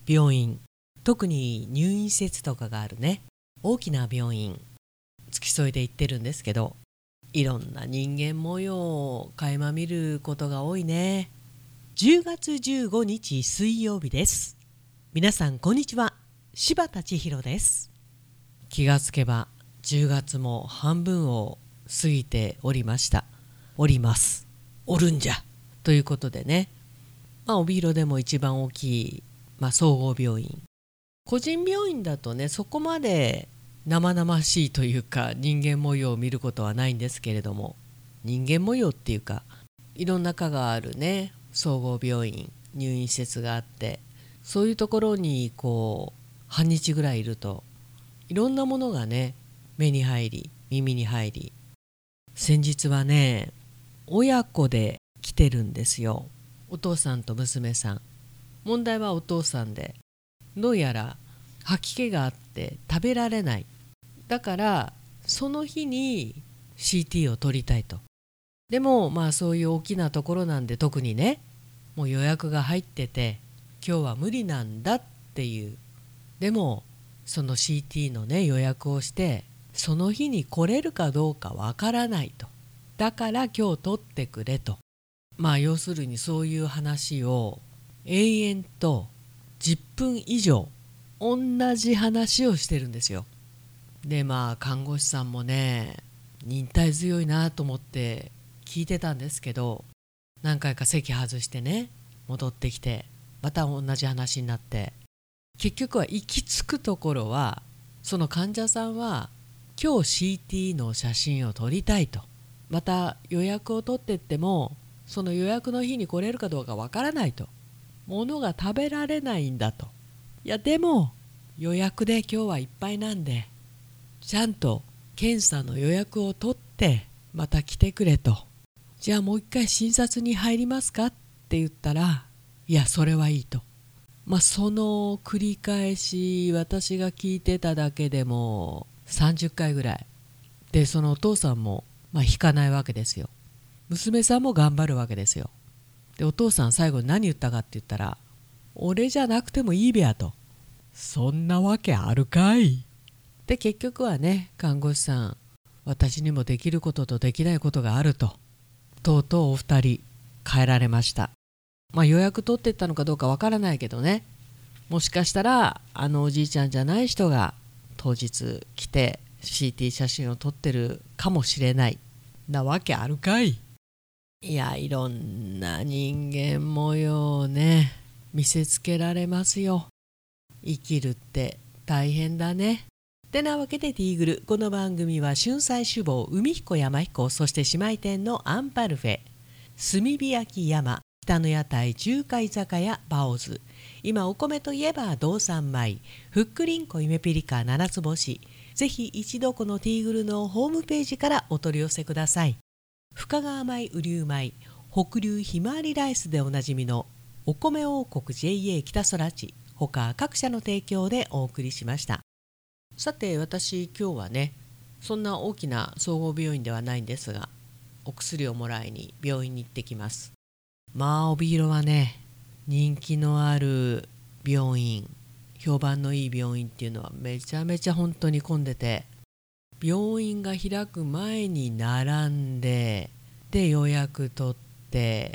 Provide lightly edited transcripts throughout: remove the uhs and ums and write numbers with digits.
病院、特に入院施設とかがあるね、大きな病院、付き添いで行ってるんですけど、いろんな人間模様を垣間見ることが多いね。10月15日水曜日です。皆さんこんにちは。柴田千尋です。気がつけば10月も半分を過ぎておりました。おります。おるんじゃ。ということでね、帯広でも一番大きい、総合病院。個人病院だとね、そこまで生々しいというか人間模様を見ることはないんですけれども、人間模様っていうかいろんな科があるね、総合病院、入院施設があって、そういうところに半日ぐらいいるといろんなものがね、目に入り耳に入り、先日はね、親子で来てるんですよ。お父さんと娘さん。問題はお父さんで、どうやら吐き気があって食べられない。だからその日に CT を取りたいと。でもそういう大きなところなんで、特にね、もう予約が入ってて今日は無理なんだっていう。でもその CT のね、予約をしてその日に来れるかどうかわからないと。だから今日取ってくれと。要するにそういう話を永遠と10分以上同じ話をしてるんですよ。で看護師さんもね、忍耐強いなと思って聞いてたんですけど、何回か席外してね、戻ってきてまた同じ話になって、結局は行き着くところは、その患者さんは今日 CT の写真を撮りたいと。また予約を取ってってもその予約の日に来れるかどうかわからないと。物が食べられないんだと。いやでも予約で今日はいっぱいなんで、ちゃんと検査の予約を取ってまた来てくれと。じゃあもう一回診察に入りますかって言ったら、いやそれはいいと。その繰り返し、私が聞いてただけでも30回ぐらいで、そのお父さんも引かないわけですよ。娘さんも頑張るわけですよ。でお父さん最後に何言ったかって言ったら、俺じゃなくてもいいべやと。そんなわけあるかい。で結局はね、看護師さん、私にもできることとできないことがあると。とうとうお二人帰られました。予約取ってったのかどうかわからないけどね、もしかしたらおじいちゃんじゃない人が当日来て CT 写真を撮ってるかもしれないなわけあるかい。いや、いろんな人間模様をね、見せつけられますよ。生きるって大変だね。てなわけでティーグル、この番組は春菜志望、海彦山彦、そして姉妹店のアンパルフェ、炭火焼き山、北の屋台中華居酒屋バオズ、今お米といえば道産米、ふっくりんこゆめぴりか七つ星。ぜひ一度このティーグルのホームページからお取り寄せください。深川米雨竜米、北流ひまわりライスでおなじみのお米王国 JA 北空地、他各社の提供でお送りしました。さて私今日はね、そんな大きな総合病院ではないんですが、お薬をもらいに病院に行ってきます。帯広はね、人気のある病院、評判のいい病院っていうのはめちゃめちゃ本当に混んでて、病院が開く前に並んで、で予約取って、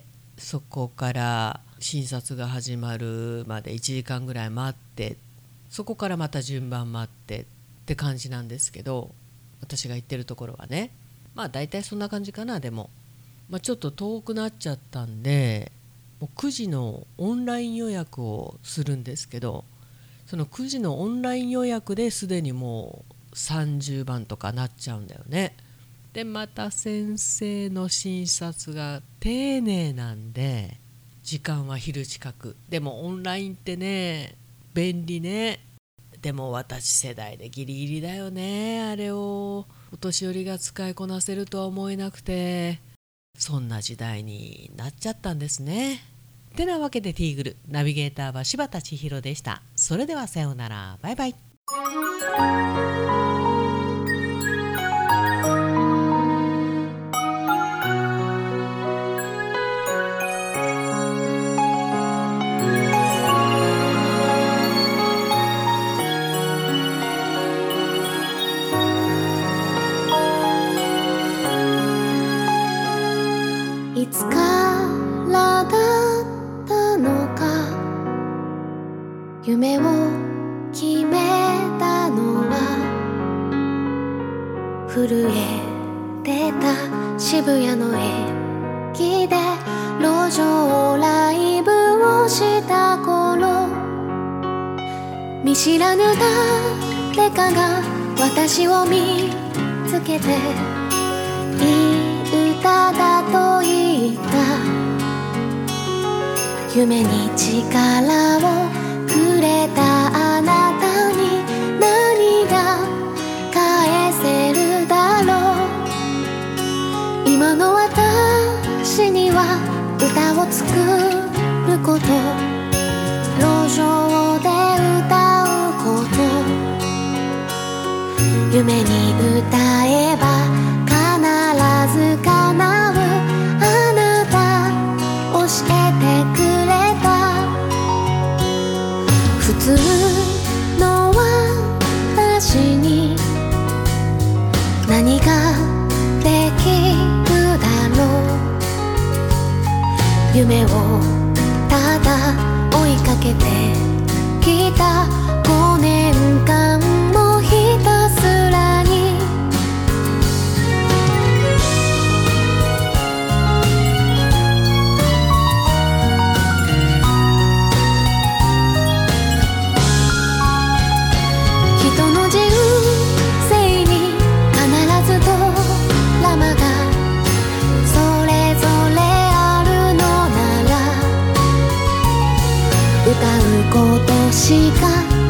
そこから診察が始まるまで1時間ぐらい待って、そこからまた順番待ってって感じなんですけど、私が行ってるところはね、大体そんな感じかな。でもちょっと遠くなっちゃったんで、もう9時のオンライン予約をするんですけど、その9時のオンライン予約ですでにもう30番とかなっちゃうんだよね。でまた先生の診察が丁寧なんで、時間は昼近く。でもオンラインってね、便利ね。でも私世代でギリギリだよね。あれをお年寄りが使いこなせるとは思えなくて、そんな時代になっちゃったんですね。てなわけでティーグル、ナビゲーターは柴田千尋でした。それではさようなら、バイバイ。 夢を決めたのは震えてた渋谷の駅で路上ライブをした頃、見知らぬ誰かが私を見つけていい歌だと言った。夢に力をくれたあなたに何が返せるだろう。今の私には歌を作ること、路上で歌うこと、夢に歌えば必ず叶う。あなた教えてくれた。普通の私に何ができるだろう。夢をただ追いかけてきた5年間もひたすらに。人の人生に必ずドラマがそれぞれあるのなら、歌うことしか